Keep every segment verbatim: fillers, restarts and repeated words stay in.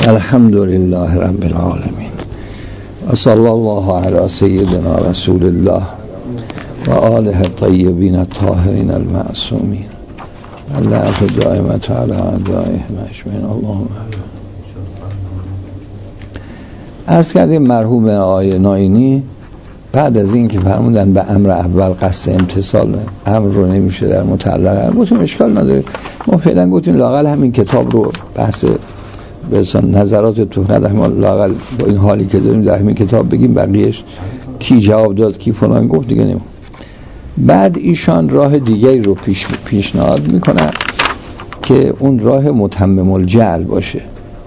الحمد لله رب العالمين و صلی الله علی سیدنا رسول الله و آله الطیبین الطاهرین المعصومین اللعنة دائمة علی اعدائهم اجمعین. اللهم عرض کردیم مرحوم آقای ناینی بعد از این که فرمودن به امر اول قصد امتصال امر رو نمیشه در متعلق، گفتیم اشکال نداره، ما فعلا گفتیم لااقل همین کتاب رو بحث بسان نظرات تو ندهم، لااقل با این حالی که داریم در همین کتاب بگیم، بقیهش کی جواب داد کی فلان گفت دیگه نمیم. بعد ایشان راه دیگری رو پیش پیشنهاد میکنن که اون راه متمم الجعل باشه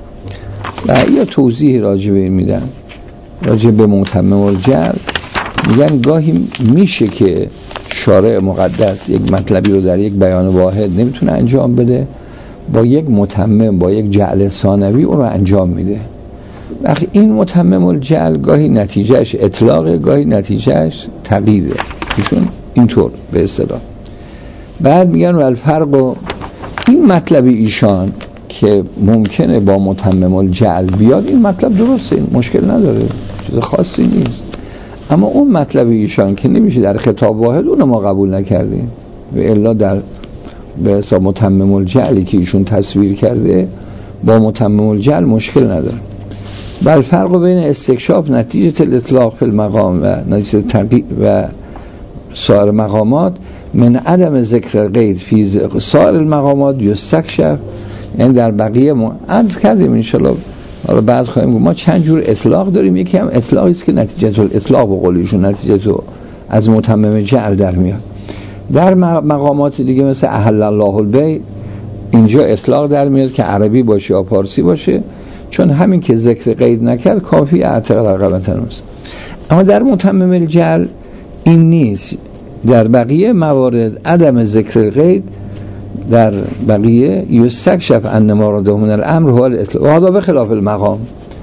و یا توضیح راجع به این میدن. راجع به متمم الجعل میگن گاهی میشه که شارع مقدس یک مطلبی رو در یک بیان واحد نمیتونه انجام بده، با یک متمم با یک جعل ثانوی اون رو انجام میده. وقتی این متمم الجعل گاهی نتیجهش اطلاق، گاهی نتیجهش تقییده، ایشون اینطور به اصطلاح. بعد میگن و الفرق و این مطلب ایشان که ممکنه با متمم الجعل بیاد، این مطلب درسته، این مشکل نداره، چیز خاصی نیست. اما اون مطلب ایشان که نمیشه در خطاب واحد، اون ما قبول نکردیم و الا در به حساب متمم الجعلی که ایشون تصویر کرده با متمم الجعل مشکل نداره. بل فرق بین استکشاف نتیجه الاطلاق فی المقام و نتیجه تقیید و سایر مقامات من عدم ذکر غیر فی سایر المقامات یستکشف، یعنی در بقیه ما عرض کردیم انشالله حالا بعد خواهیم گفت ما چند جور اطلاق داریم. یکی هم اطلاقی است که نتیجه الاطلاق به قولیشون نتیجه تو از متمم جعل در میاد. در مقامات دیگه مثل احل الله البیع اینجا اطلاق در میاد که عربی باشه یا پارسی باشه، چون همین که ذکر قید نکرد کافی اعتقاد رقبتن است. اما در متمم الجعل این نیست. در بقیه موارد عدم ذکر قید در بقیه یستکشف ان مراده من الامر هو الاطلاق و هذا بخلاف المقام،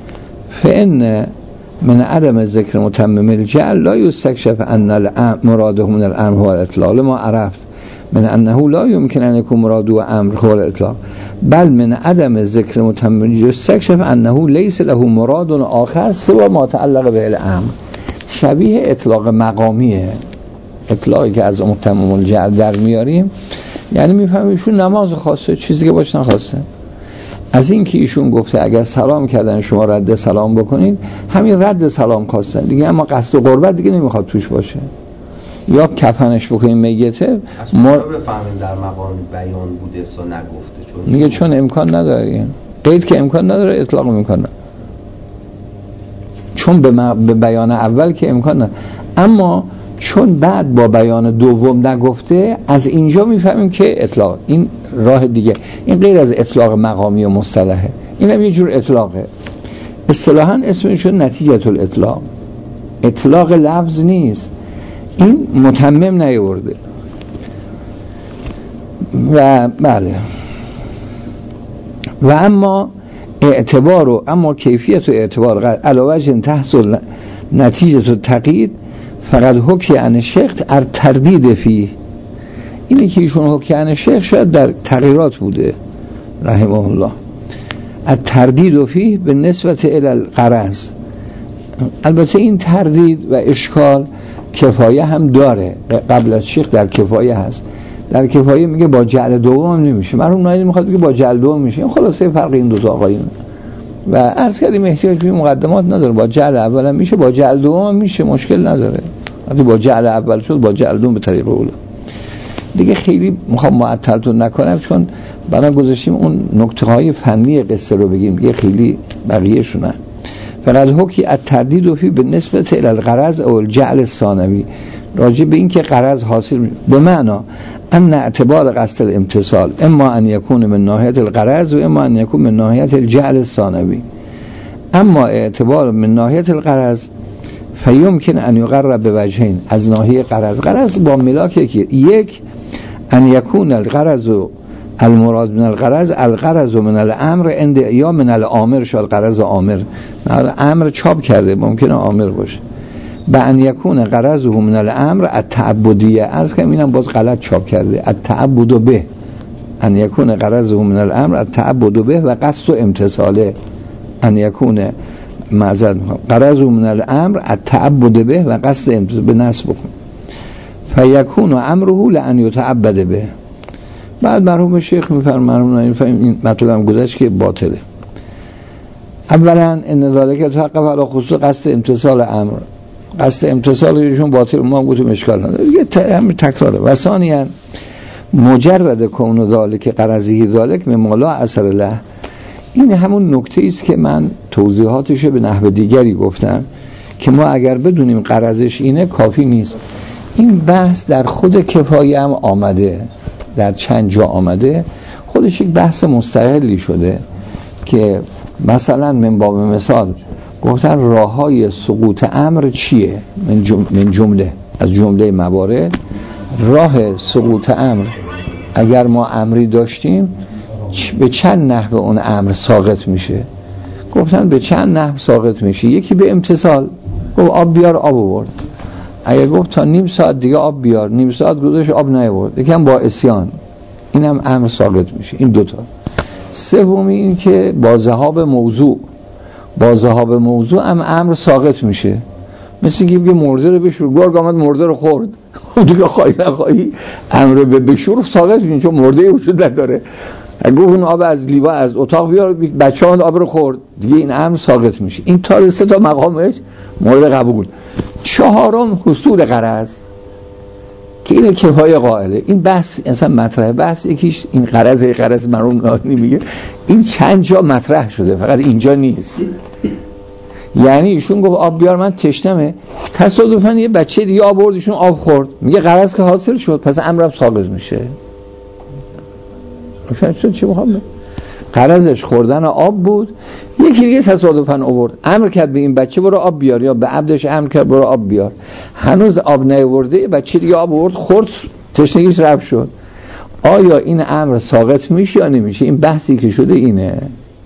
فان من عدم ذکر متمم الجعل لا یستکشف ان مراده من الامر هو الاطلاق لما عرفت من انه لا يمكن ان يكون مراده امر هو الاطلاق، بل من عدم ذکر متمم یستکشف انه ليس له مراد آخر سوى ما تعلق به الامر. شبیه اطلاق مقامیه، اطلاقی که از متمم الجعل در میاریم، یعنی میفهمیم ایشون نماز خواسته، چیزی که باش نخواسته. از این که ایشون گفته اگر سلام کردن شما رد سلام بکنید، همین رد سلام خواستن دیگه، اما قصد قربت دیگه نمیخواد توش باشه. یا کفنش بکنید میته ما بفهمیم در مقام بیان بوده و نگفته، چون میگه چون امکان نداره، قید که امکان نداره اطلاق امکان نداره، چون به, م... به بیان اول که امکان نداره، اما چون بعد با بیان دوم نگفته، از اینجا میفهمیم که اطلاق. این راه دیگه، این غیر از اطلاق مقامی و مصطلحه، این هم یه جور اطلاقه. اصطلاحاً اسمشون نتیجه الاطلاق، اطلاق لفظ نیست، این متمم نیورده. و بله و اما اعتبار و اما کیفیت و اعتبار علاوه تحصل نتیجه و تقیید فقط حکی عن شیخ ار تردید فی. اینی که ایشون حکی عن شیخ شاید در تغییرات بوده رحمه الله، از تردید فی به نسبت الی الغرض. البته این تردید و اشکال کفایه هم داره، قبل از شیخ در کفایه هست. در کفایه میگه با جعل دوم هم نمیشه، مرحوم ناینی میخواد بگه با جعل دوم میشه. خلاصه فرق این دو تا آقایون و عرض کردیم احتیاج به مقدمات نداره، با جعل اول هم میشه، با جعل دوم هم میشه، مشکل نداره. وقتی با جعل اول شد با جعل دوم به طریق اوله دیگه. خیلی میخوام معطلتون نکنم چون بنا گذاشتیم اون نکته های فنی قصه رو بگیم، دیگه خیلی بقیه شونه. فقط حکی از تردید و فی به نسبت الی الغرض او الجعل ثانوی، راجع به این که غرض حاصل می... به معنا ان اعتبار قصد الامتصال اما ان یکون من ناحیت الغرض و اما ان یکون من ناحیت الجعل ثانوی. اما اعتبار من ناحیت الغرض فیمکن ان یقرب به وجهین، از ناحیه غرض. غرض با ملاک یکی، یک ان یکون الغرض المراد من الغرض الغرض من الامر اند یا من الامر، شال غرض امر، امر چاپ کرده ممکنه امر باشه. به ان یکون غرضه من الامر التعبدیه، عرض کنم اینم باز غلط چاپ کرده، التعبد به ان یکون غرضه من الامر التعبد به و قصد و امتصاله، ان یکونه معذرت میخوام غرض من الامر التعبد به و قصد امتثال به نصب بکن فیکون امره لان یتعبد به. بعد مرحوم شیخ میفرمایند این مطلب گذشت که باطله. اولا ان ذالک توقف علی خصوص قصد امتثال امر، قصد امتثالشون باطل، ما هم گفتیم اشکال نداره، یه همین تکراره. و ثانیا مجرد کون ذالک قرضی ذالک مما اثر له، این همون نکته است که من توضیحاتش به نحو دیگری گفتم که ما اگر بدونیم قرضش اینه کافی نیست. این بحث در خود کفایه هم آمده، در چند جا آمده، خودش یک بحث مستقلی شده که مثلا من باب مثال گفتن راههای سقوط امر چیه؟ من جمله از جمله موارد راه سقوط امر اگر ما امری داشتیم به چند نحو اون امر ساقط میشه. گفتن به چند نحو ساقط میشه. یکی به امتثال، گفت آب بیار، آب آورد. اگه گفت تا نیم ساعت دیگه آب بیار، نیم ساعت گذشت آب نیاورد، یکم با عصیان، اینم امر ساقط میشه. این دوتا. سومی این که با ذهاب موضوع، با ذهاب موضوع هم امر ساقط میشه. مثل اینکه بگه مرده رو بشور، گرگ آمد مرده رو خورد، دیگه خواهی نخواهی امر به بشور ساقط میشه چون مرده وجود نداره. اگه اون آب از لیوا از اتاق بیار، بچه ها آب رو خورد، دیگه این امر ساقط میشه. این تا سه تا مقامش مورد قبول. چهارم حصول غرض که این کفایه قائله. این بحث اصلا مطرح بحث یکیش این غرض غرض مرحوم ناینی میگه این چند جا مطرح شده، فقط اینجا نیست. یعنی ایشون گفت آب بیار، من تشنمه، تصادفاً یه بچه دیگه آب آورد، ایشون آب خورد، میگه غرض که حاصل شد، پس امرم ساقط میشه. روشن چی میخوام؟ غرضش خوردن آب بود، یکی دیگه تصادفاً آورد، امر کرد به این بچه برو آب بیار، یا به عبدش امر کرد برو آب بیار، هنوز آب نیاورده، بچه دیگه آب آورد، خورد، تشنگیش رفع شد. آیا این امر ساقط میشه یا نمیشه؟ این بحثی که شده اینه.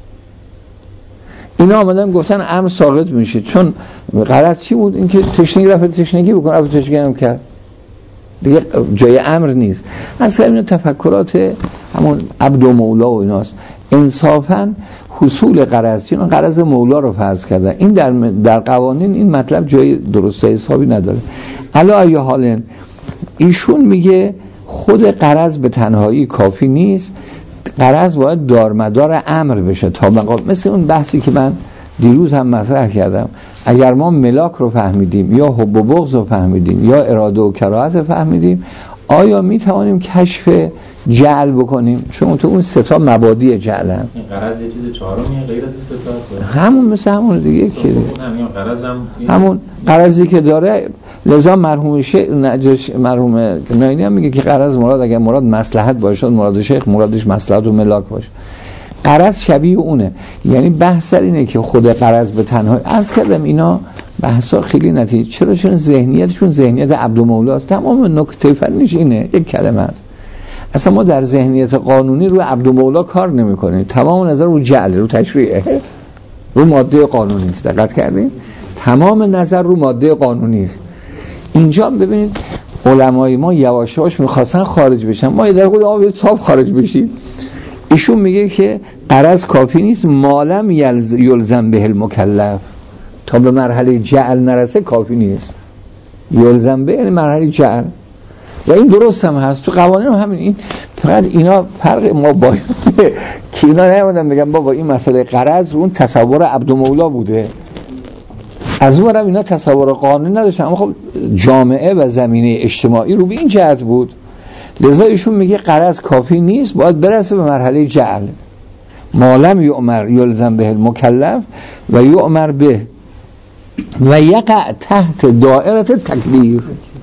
اینا آمدن گفتن امر ساقط میشه چون غرض چی بود؟ اینکه تشنگی رفع تشنگی بکنه، رفع تشنگی هم کرد، دیگه جای امر نیست. اصلا این تفکرات همون عبد و مولا و ایناست. انصافاً حصول غرض، چون غرض مولا رو فرض کردن، این در در قوانین این مطلب جای درست حسابی نداره. علی ای حال ایشون میگه خود غرض به تنهایی کافی نیست، غرض باید دارمدار امر بشه تا مقام. مثل اون بحثی که من دیروز هم مطرح کردم، اگر ما ملاک رو فهمیدیم یا حب و بغض رو فهمیدیم یا اراده و کراهت رو فهمیدیم، آیا می توانیم کشف جعل بکنیم؟ چون تو اون سه تا مبادی جعل هم. این غرض یه چیز چهارمیه غیر از سه تا؟ همون مثل همون دیگه که همین غرض هم همون غرضی که داره. لذا مرحوم شیخ نجش مرحوم ناینی هم میگه که غرض مراد اگر مراد مصلحت باشه، مراد شیخ مرادش مصلحت و ملاک باشه. غرض شبیه اونه. یعنی بحث اینه که خود غرض به تنهایی، عرض کردم اینا بحثا خیلی نتیجه. چرا؟ چون ذهنیتشون ذهنیت عبد و مولاست. تمام نکته فنیش اینه، یک کلمه است. اصلا ما در ذهنیت قانونی رو عبد و مولا کار نمی‌کنیم، تمام نظر رو جعل، رو تشریعه، رو ماده قانونی است. دقت کردین؟ تمام نظر رو ماده قانونی است. اینجا ببینید علمای ما یواش یواش می‌خواستن خارج بشن، ما یه دقیقه آب صاف خارج بشیم. ایشون میگه که غرض کافی نیست، مالم یلزم به المکلف، تا به مرحله جعل نرسه کافی نیست. یلزم به یعنی مرحله جعل، و این درست هم هست تو قوانین هم همین. این فقط اینا فرق ما با که اینا نمیدونم بگم بابا این مسئله غرض رو اون تصور عبد و مولا بوده، از اون برم اینا تصور قانونی نداشتن، اما خب جامعه و زمینه اجتماعی رو به این جهت بود. لذا ایشون میگه غرض کافی نیست، باید برسه به مرحله جعل. مالم یؤمر یلزم به المکلف و یؤمر به و یقع تحت دائره تکلیف.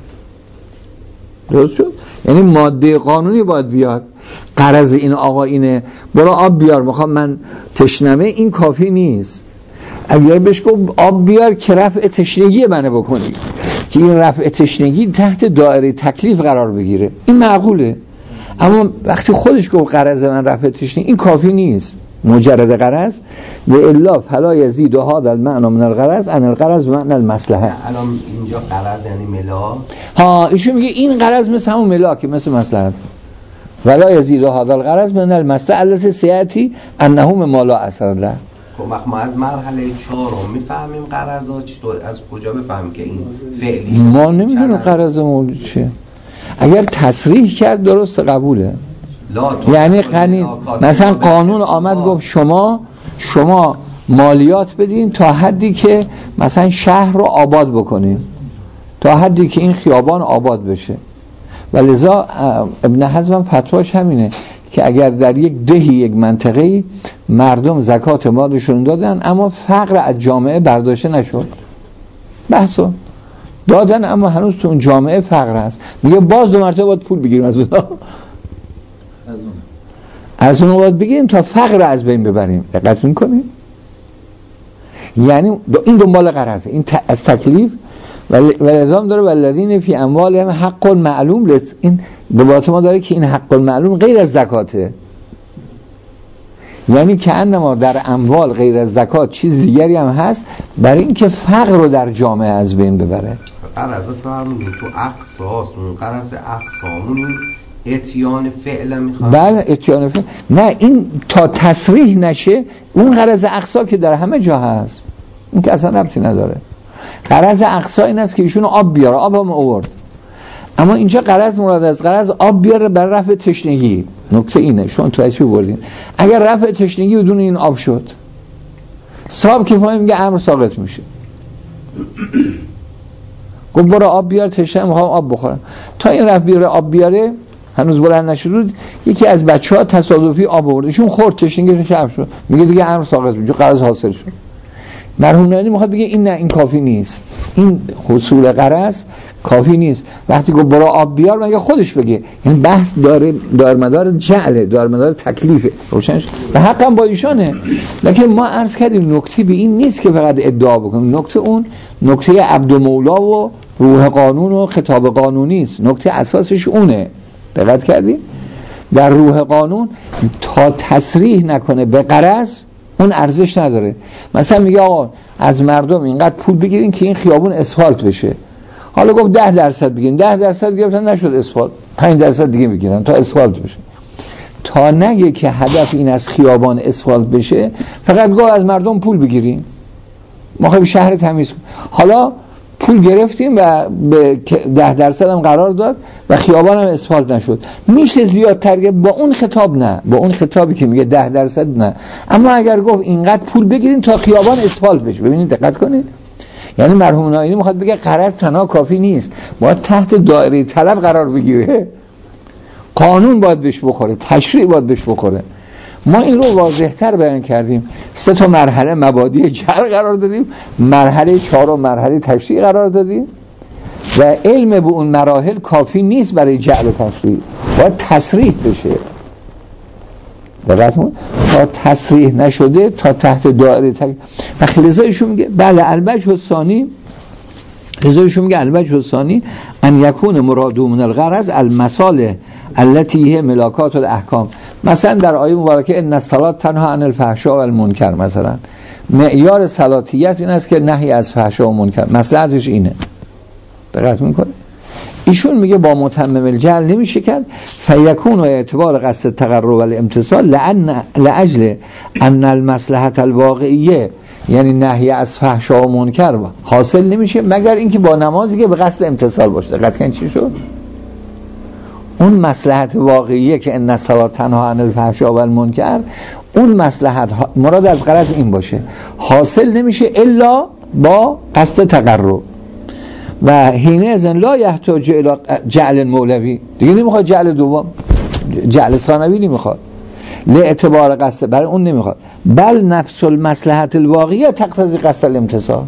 درست شد؟ یعنی ماده قانونی باید بیاد. غرض این آقا اینه برو آب بیار، میخوام من تشنمه، این کافی نیست. اگر بهش گفت آب بیار که رفع تشنگی منه بکنی، که این رفع تشنگی تحت دایره تکلیف قرار بگیره، این معقوله. اما وقتی خودش گفت غرض من رفع تشنگی، این کافی نیست مجرد غرض. و الا فلا یزید هذا المعنى من الغرض ان الغرض بمعنى المصلحه. الان اینجا غرض یعنی ملاک. ها ایشون میگه این غرض مثل همون ملاکه، مثل مصلحت. ولا یزید هذا الغرض من المصلحه التي سیاتی انه مما لا اثر له. خب ما از مرحله چهارم میفهمیم قرضا چطور، از کجا بفهمیم که این فعلی؟ ما نمیدونیم قرض مولد چیه. اگر تصریح کرد درست قبوله. یعنی قانون مثلا قانون آمد گفت شما شما مالیات بدین تا حدی که مثلا شهر رو آباد بکنین، تا حدی که این خیابان آباد بشه. و لذا ابن حزم فتواش همینه که اگر در یک دهی یک منطقه‌ای مردم زکات مالشون دادن اما فقر از جامعه برداشته نشد، بحثو دادن اما هنوز تو اون جامعه فقر هست، میگه باز دو مرتبه باید پول بگیریم از اونا، از اون از اون باید بگیریم تا فقر از بین ببریم. دقت می‌کنید؟ یعنی این دنبال قرضه، این از تکلیف و لزام داره والذین فی اموالهم حق معلوم لس. این دبات ما داره که این حق معلوم غیر از زکاته، یعنی که انما در اموال غیر از زکات چیز دیگری هم هست برای اینکه فقر رو در جامعه از بین ببره. قرض فرمودید تو اقصاص، اون قرض اقسامون اتیان فعل میخواد. بله اتیان فعل، نه این تا تصریح نشه اون قرض اقصا که در همه جا هست این که اصلا ربطی نداره. قرض اقصا این است که ایشون آب بیاره، آب هم آورد، اما اینجا قرض مراد از قرض آب بیاره برای رفع تشنگی. نکته اینه شون تو اچی بردین اگر رفع تشنگی بدون این آب شد صاحب کفایه میگه امر ساقط میشه، گفت برو آب بیار تشنه میخوام آب بخورم، تا این رفت بیاره آب بیاره هنوز بلند نشد یکی از بچه‌ها تصادفی آب آورد ایشون خورد تشنگی شب شد، میگه دیگه امر ساقط میشه، قرض حاصل شد. مرحوم نایینی میخواد بگه این نه این کافی نیست، این حصول قرض کافی نیست. وقتی گفت برو آب بیار مگه خودش بگه، یعنی بحث داره دارمدار جعله، دارمدار تکلیفه، روشنش و حقا با ایشانه. لکن ما عرض کردیم نکته به این نیست که فقط ادعا بکنیم، نکته اون نکته عبد و مولا و روح قانون و خطاب قانونی است، نکته اساسش اونه. دقت کردیم در روح قانون تا تصریح نکنه به قرض اون ارزش نداره. مثلا میگه آقا از مردم اینقدر پول بگیرین که این خیابون اسفالت بشه، حالا گفت ده درصد بگیرین، ده درصد گرفتن نشد اسفالت، پنج درصد دیگه بگیرن تا اسفالت بشه. تا نگه که هدف این از خیابان اسفالت بشه فقط گفت از مردم پول بگیریم، ما خیلی شهر تمیز کنیم. حالا پول گرفتیم و به ده درصد هم قرار داد و خیابان هم اسفالت نشد، میشه زیادتر با اون خطاب نه، با اون خطابی که میگه ده درصد نه، اما اگر گفت اینقدر پول بگیرین تا خیابان اسفالت بشه. ببینید دقت کنید، یعنی مرحوم نایینی میخواد بگه قرض تنها کافی نیست، باید تحت دایره طلب قرار بگیره، قانون باید بهش بخوره، تشریع باید بهش بخوره. ما این رو واضح‌تر بیان کردیم، سه تا مرحله مبادی جعل قرار دادیم، مرحله چهارم مرحله تشریع قرار دادیم و علم به اون مراحل کافی نیست برای جعل و تشریع، باید تصریح بشه. درستون تا تصریح نشده تا تحت دایره تک و خلزایشون میگه بله الوجه الثانی، خلزایشون میگه الوجه الثانی ان یکون مراد من الغرض المصالح التي هي ملاکات الاحکام. مثلا در آیه مبارکه ان الصلاة تنها عن الفحشاء والمنکر، مثلا معیار صلاتیت این است که نهی از فحشا و منکر، مصلحتش اینه. دقت میکنه ایشون میگه با متمم الجعل نمیشه کرد، فیکون و اعتبار قصد تقرب و الامتصال لأن لاجل ان المصلحه الواقعیه، یعنی نهی از فحشا و منکر حاصل نمیشه مگر اینکه با نمازی که به قصد امتصال باشه. دقت کن چی شد؟ اون مصلحت واقعیه که ان الصلاة تنها عن الفحشاء والمنکر، اون مصلحت مراد از غرض این باشه، حاصل نمیشه الا با قصد تقرب. و حینه ازن لا یحتاج الی جعل مولوی، دیگه نمیخواد جعل دوم، جعل ثانوی نمیخواد، لاعتبار قصد برای اون نمیخواد، بل نفس المصلحت الواقعیه تقتضی قصد الامتصال.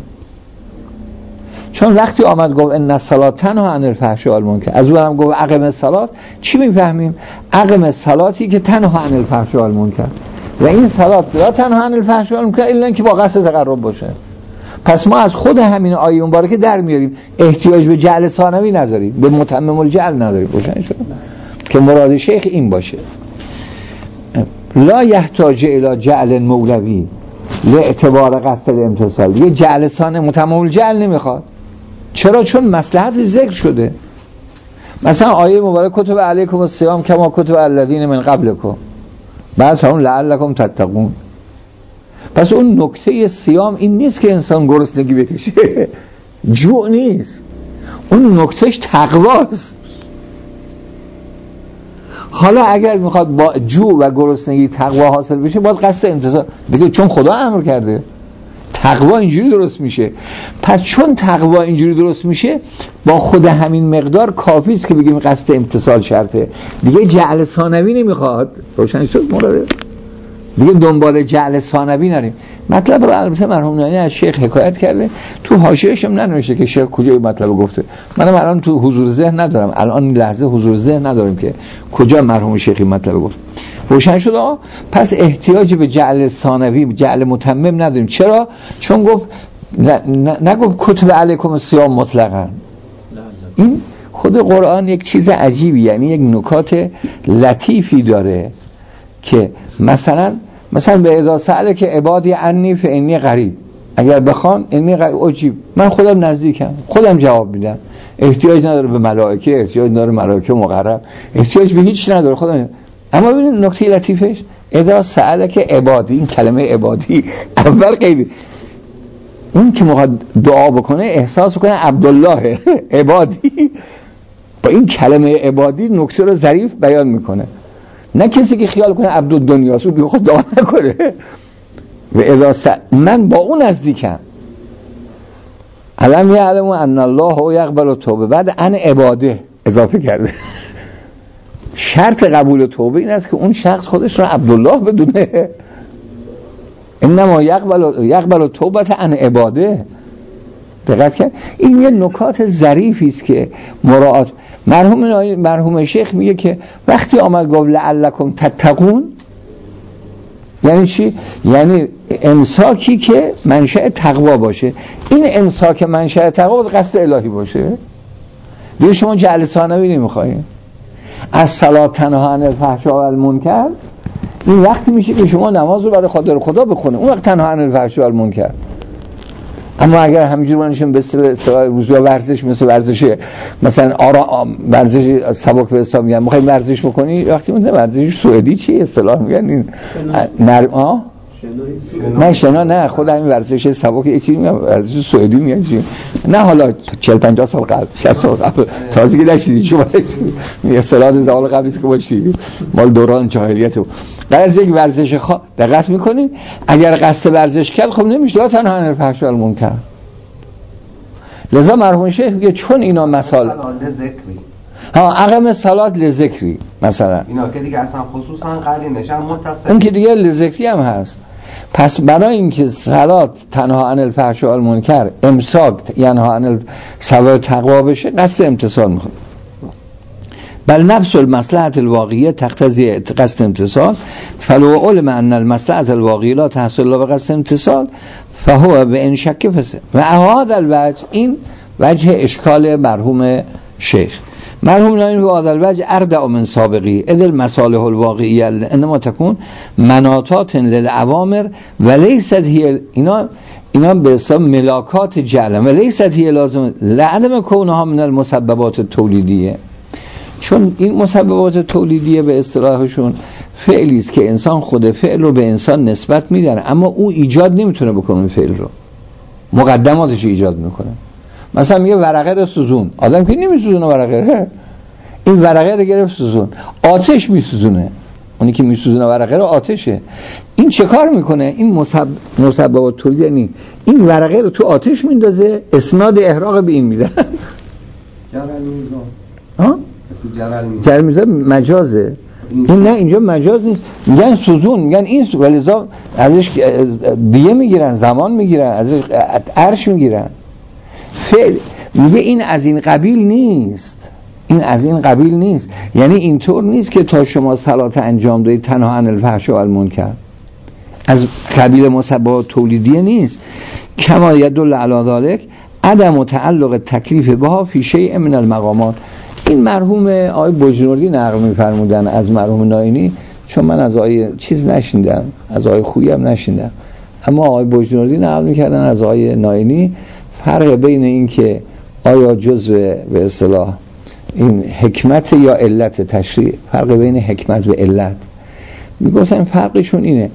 چون وقتی آمد گفت ان الصلاة تنها عن الفحشاء والمنکر، از اونم گفت اقم الصلاة، چی میفهمیم؟ اقم الصلاتی که تنها عن الفحشاء والمنکر، و این صلات لا تنها عن الفحشاء والمنکر الا اینکه با قصد تقرب باشه. پس ما از خود همین آیه مبارکه در میاریم احتیاج به جعل ثانوی نداریم، به متمم الجعل نداریم، روشن شد که مراد شیخ این باشه. لا یحتاج الی جعل مولوی لاعتبار قصد الامتصال، یه جعل ثانوی متمم الجعل نمیخواد. چرا؟ چون مصلحت ذکر شده. مثلا آیه مبارک کتب علیکم الصیام کما کتب الذین من قبلکم، بعد اون لعلکم تتقون. پس اون نکته صیام این نیست که انسان گرسنگی بکشه، جوع نیست، اون نکتهش تقواست. حالا اگر میخواد با جوع و گرسنگی تقوا حاصل بشه باید قصد امتثال بگه، چون خدا امر کرده. تقوا اینجوری درست میشه. پس چون تقوا اینجوری درست میشه با خود همین مقدار کافی است که بگیم قصد امتثال شرطه، دیگه جعل ثانوی نمیخواد. روشن شد مورد دیگه دنبال جعل ثانوی نریم. مطلب رو البته مرحوم نایینی از شیخ حکایت کرده، تو حاشیه‌اش هم ننوشته که شیخ کجای مطلب گفته. منم الان تو حضور ذهن ندارم، الان این لحظه حضور ذهن ندارم که کجا مرحوم شیخی مطلب گفت. روشن شد آقا. پس احتیاج به جعل ثانوی، جعل متمم نداریم. چرا؟ چون گفت نگفت کتب علیکم الصیام مطلقاً. این خود قرآن یک چیز عجیبی، یعنی یک نکات لطیفی داره که مثلا مثلا به اذا سأله که عبادی عنی فانی قریب، اگر بخوان انی قریب اجیب، من خودم نزدیکم، خودم جواب میدم. احتیاج نداره به ملائکه، احتیاج نداره ملائکه مقرب، احتیاج به هیچ نداره خودم. اما ببینید نکته لطیفش اذا سأله که عبادی، این کلمه عبادی اول قید، اون که میخواد دعا بکنه احساس کنه عبدالله عبادی، با این کلمه عبادی نکته رو ظریف بیان میکنه. نه کسی که خیال کنه عبدالدنیاست و بی خود دعا نکنه. و اذا س... من با اون نزدیکم. علم یعلم ان الله یقبل التوبه، بعد ان عباده اضافه کرده. شرط قبول توبه این است که اون شخص خودش رو عبدالله بدونه. انما یقبل یقبل التوبه عن عباده. دقت کرد؟ این یه نکات ظریفی است که مراعات. مرحوم مرحوم شیخ میگه که وقتی آمد گفت لعلکم تتقون، یعنی چی؟ یعنی امساکی که منشأ تقوا باشه. این امساک منشأ تقوا قصد الهی باشه. دیگه شما جعل ثانوی نمیخواید. از صلات تنها عن الفحشاء و المنکر، این وقتی میشه که شما نماز رو برای خاطر خدا بخونه، اون وقت تنها عن الفحشاء و المنکر. اما اگر همینجوری بانشون به اصطلاح وضو ورزش، مثل ورزش مثلا آرا ورزش سبک به حساب میگن، میخوای ورزش بکنی، وقتی میگن ورزش سوئدی چی اصطلاح میگن این نرم ها نه شنا نه خود همین ورزش سبک یه چیزی میگن، ورزش سوئدی میگن چی، نه حالا چهل پنجاه سال قبل شصت سال قبل تازگی نشدی شما اصطلاح زمان قبلی که باشی مال دوران جاهلیت. در از یک ورزش خاص دقت میکنین، اگر قصد ورزش کرد خب نمیشه تنها عن الفحشاء و المنکر. لذا مرحوم شیخ میگه چون اینا مثال ها اقام صلات لذکری مثلا اینا که دیگه اصلا خصوصا قرینش هم متصل، اون که دیگه لذکری هم هست. پس برای اینکه صلات تنها عن الفحشاء و المنکر، امساک یعنی عن ثواب تقوا بشه، قصد امتثال میخواد. بل نفس المصلحة الواقعیه تقتضی قصد امتثال، فلو علم ان المصلحة الواقعیه لا تحصل الا بقصد امتثال فهو به ان شک فسد. و هذا الوجه، این وجه اشکال مرحوم شیخ. مرحوم نایینی به هذا الوجه اردع من سابقی اذ المصالح الواقعیه انما تكون مناطات للأوامر و لیست هی، اینا اینا به حساب ملاکات جعل و لیست هی لازم لعدم کونها من المسببات التولیدیه. چون این مسببات تولیدیه به اصطلاحشون فعلی است که انسان خود فعل رو به انسان نسبت میدن، اما او ایجاد نمیتونه بکنه فعل رو، مقدماتش ایجاد میکنه. مثلا میگه ورقه رو سوزون، آدم که نمیسوزونه ورقه، این ورقه رو گرفت سوزون، آتش میسوزونه، اونی که میسوزونه ورقه رو آتشه. این چه کار میکنه؟ این مسبب مسببات تولیدی، یعنی این ورقه رو تو آتش میندازه، اسناد احراق به این میدن. جرل میزان ها؟ جرل میزان مجازه. این نه اینجا مجاز نیست، میگن سوزون، میگن این ولذا ازش دیگه میگیرن، زمان میگیرن، ازش عرش میگیرن. فعل میگه این از این قبیل نیست، این از این قبیل نیست، یعنی اینطور نیست که تا شما صلات انجام دهید تنها عن الفحشاء و المنکر، از قبیل مسببات تولیدیه نیست. کما یدل علی ذلک عدم تعلق تکلیف بها فی شیء من المقامات. این مرحوم آقای بجنوردی نقل می‌فرمودن از مرحوم نایینی، چون من از آقای چیز نشیندم، از آقای خویی هم نشیندم، اما آقای بجنوردی نقل می‌کردن از آقای نایینی فرق بین این که آیا جزء به اصطلاح این حکمت یا علت تشریع، فرق بین حکمت و علت. میگفتن فرقشون اینه،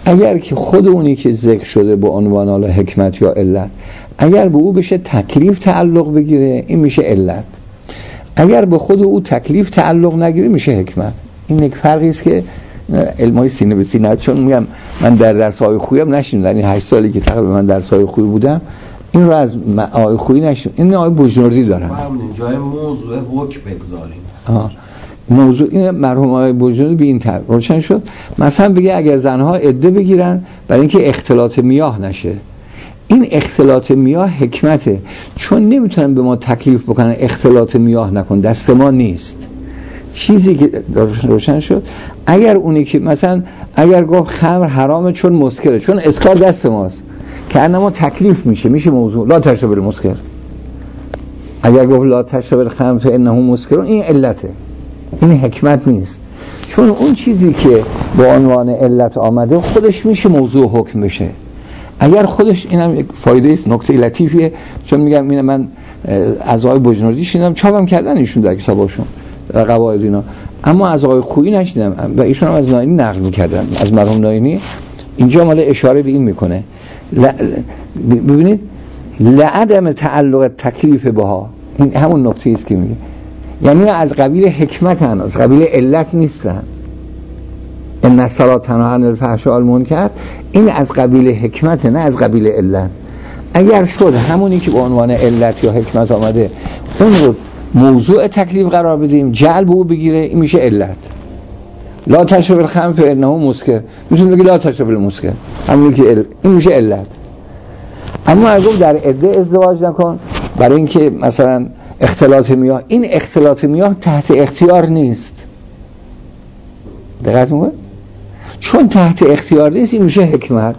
اگر که خود اونی که ذکر شده به عنوان حالا حکمت یا علت، اگر به او بشه تکلیف تعلق بگیره، این میشه علت. اگر به خود او تکلیف تعلق نگیره میشه حکمت. این یک فرقی است که علمای سینه به سینه، چون میگم من در درس‌های خویم نشینم، در این هشت سالی که تقریبا من درس‌های خوی بودم این رو از آقای خویی نشینم. این آقای بجنوردی دارن. همین جای موضوع حکم بگذاریم. آه. موضوع این مرحوم آقای بجنوردی به این طرح روشن شد. مثلا بگه اگر زنها عده بگیرن برای اینکه اختلاط میاه نشه، این اختلاط میاه حکمته، چون نمیتونن به ما تکلیف بکنن اختلاط میاه نکن، دست ما نیست. چیزی که روشن شد اگر اونی که مثلا اگر گفت خمر حرامه چون مسکره، چون اسکار دست ماست، که انما تکلیف میشه، میشه موضوع لا تشرب المسکر. اگر گفت لا تشرب الخمر فانه مسکر، این علته، این حکمت نیست، چون اون چیزی که به عنوان علت آمده خودش میشه موضوع حکم بشه. اگر خودش، اینم یک فایده است، نکته لطیفیه، چون میگم این من از آقای بجنوردی شنیدم، چاپم کردن ایشون در کتاباشون در قواعد اینا، اما از آقای خویی نشنیدم و ایشون هم از ناینی نقل میکردن، از مرحوم ناینی. اینجا مال اشاره به این میکنه، ل... ببینید لعدم تعلق تکلیف بها، این همون نکته است که میگه، یعنی از قبیل حکمت هن، از قبیل علت نیستن. ان الصلاة تنها عن الفحشاء والمنکر، این از قبیل حکمت، نه از قبیل علت. اگر شد همونی که به عنوان علت یا حکمت آمده اون رو موضوع تکلیف قرار بدیم، جعل به او بگیره، این میشه علت. لا تشرب الخمر فانه مسکر، میتونیم بگیم لا تشرب المسکر، همونی که ال... این میشه علت. اما اگه در عده ازدواج نکن برای اینکه مثلا اختلاط میاه، این اختلاط میاه تحت اختیار نیست، دقت میکنید؟ چون تحت اختیار نیست این میشه حکمت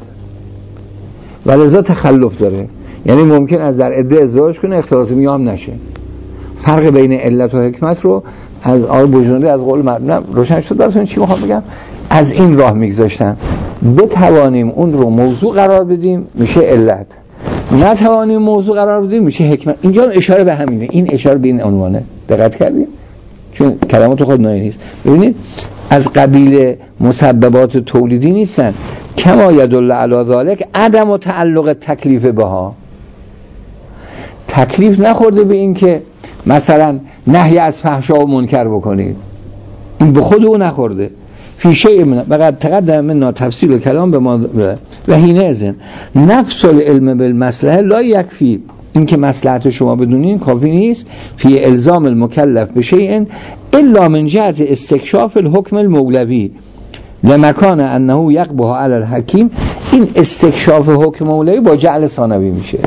و لذا تخلف داره، یعنی ممکن از در عده ازدواج کنه اختلاط میاه هم نشه. فرق بین علت و حکمت رو از آقای بجنوردی از قول مردم روشن شد. براتون چی میخوام بگم؟ از این راه میگذاشتن بتوانیم اون رو موضوع قرار بدیم میشه علت، نتوانیم موضوع قرار بدیم میشه حکمت. اینجا اشاره به همینه، این اشاره به این عنوانه، دقت کردید؟ چون کلمات خود نایی نیست. ببینید از قبیل مسببات تولیدی نیستن. کما یدل علی ذلک عدم و تعلق تکلیف بها، تکلیف نخورده به این که مثلا نهی از فحشا و منکر بکنید، این به خود او نخورده. فی شیء من بقد تقدم منا تفصیل و کلام به ما و حین اذن نفس العلم بالمصلحه لا یکفی، این که مصلحت شما بدونین کافی نیست. فی الزام المکلف بشیء الا من جهت استکشاف الحکم المولوی لمکان انه یقبح علی الحکیم. این استکشاف حکم مولوی با جعل ثانوی میشه،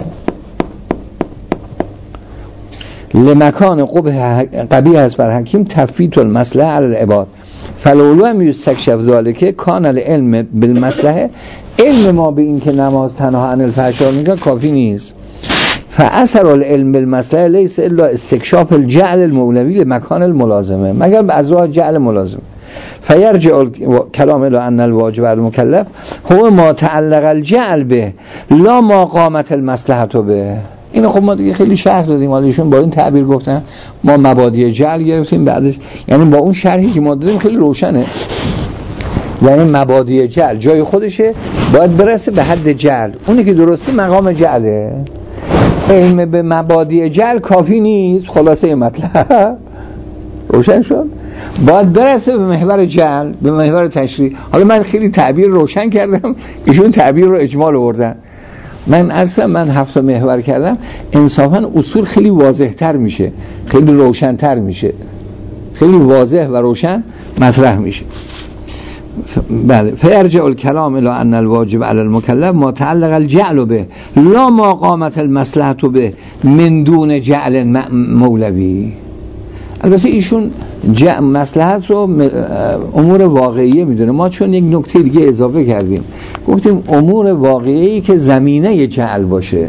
لمکان قبح قبیح است بر حکیم تفویت المصلحه علی العباد فلولو هم یستکشف ذالکه کان العلم بالمصلحه. علم ما به این که نماز تنها عن الفحشاء میگه کافی نیست. فاثر العلم بالمصلحه لیس الا استکشاف الجعل المولوی لمکان الملازمه، مگر به ازوا جعل ملازمه. فیرجع کلام الی ان الواجب علی المکلف هو ما تعلق الجعل به لا ما قامت المصلحه به. اینو خب ما دیگه خیلی شرح دادیم، حالیشون با این تعبیر گفتن، ما مبادی جعل گرفتیم بعدش، یعنی با اون شرحی که ما دادیم خیلی روشنه. یعنی مبادی جعل جای خودشه، باید برسه به حد جعل، اونی که درسته مقام جعله. علم به مبادی جعل کافی نیست، خلاصه مطلب روشن شد، باید برسه به محور جعل، به محور تشریح. حالا من خیلی تعبیر روشن کردم، ایشون تعبیر رو اجمال آوردن. من اصلا من هفت محور کردم، انصافا اصول خیلی واضح تر میشه، خیلی روشن تر میشه، خیلی واضح و روشن مطرح میشه. بله. فیرجع الکلام الی ان الواجب علی المکلف ما تعلق الجعل به لا ما قامت المصلحه به من دون جعل مولوی. البته ایشون مصلحت رو امور واقعیه میدونه، ما چون یک نکته دیگه اضافه کردیم، گفتیم امور واقعیه که زمینه جعل باشه.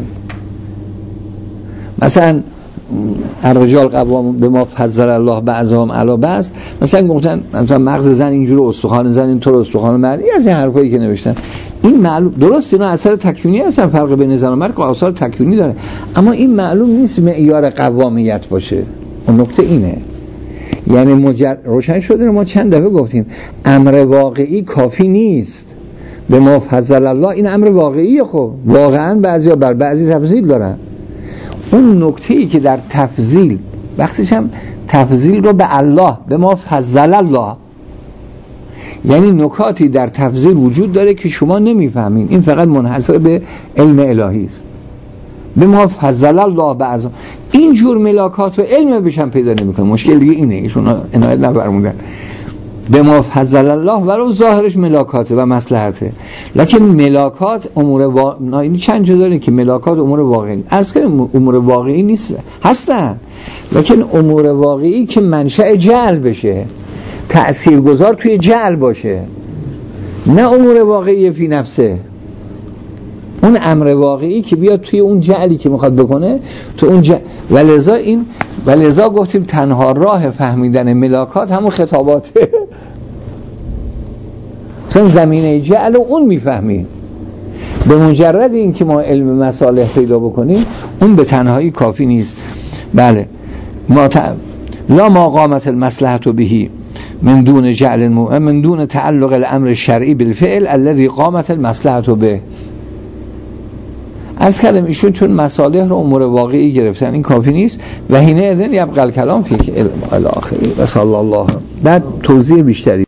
مثلا الرجال قوام به ما فضل الله بعضهم علی بعض، مثلا گفتن مثلا مغز زن اینجوری، استخوان زن اینطور، استخوان مرد، از این حرفایی که نوشتن این معلوم درست، اینا اثر تکوینی هستن، فرق بین زن و مرد که آثار تکوینی داره، اما این معلوم نیست معیار قوامیت باشه. اون نکته اینه، یعنی مجر... روشن شده. ما چند دفعه گفتیم امر واقعی کافی نیست، به ما فضل الله، این امر واقعیه. خب واقعا بعضیا بر بعضی تفضیل دارن. اون نکته‌ای که در تفضیل وقتیش هم تفضیل رو به الله، به ما فضل الله، یعنی نکاتی در تفضیل وجود داره که شما نمیفهمین، این فقط منحصر به علم الهی است. به ما فضل الله بعضا، این جور ملاکات و علم بشن پیدا نمیکنه. مشکل دیگه اینه، ایشون عنایت نفرمودن به ما فضل الله ولو ظاهرش ملاکاته و مصلحته، لکن ملاکات امور واقعی وا... چند جا داره که ملاکات امور واقعی، عرض کنم امور واقعی نیست، هستن، لکن امور واقعی که منشأ جعل بشه، تأثیرگذار توی جعل باشه، نه امور واقعی فی نفسه. اون امر واقعی که بیاد توی اون جعلی که میخواد بکنه تو اون جعل. ولذا این ولذا گفتیم تنها راه فهمیدن ملاکات همون خطاباته، چون زمینه جعل اون میفهمیم. به مجرد این که ما علم مصالح پیدا بکنیم اون به تنهایی کافی نیست. بله ما ت... لا ما قامت المصلحت بهی من دون جعل المو... من دون تعلق الامر الشرعی بالفعل الذي قامت المصلحت به. از کلم ایشون چون مصالح رو امور واقعی گرفتن این کافی نیست. و هینه اذن یبقى الکلام فی علم الاخری و صلی الله. بعد توضیح بیشتری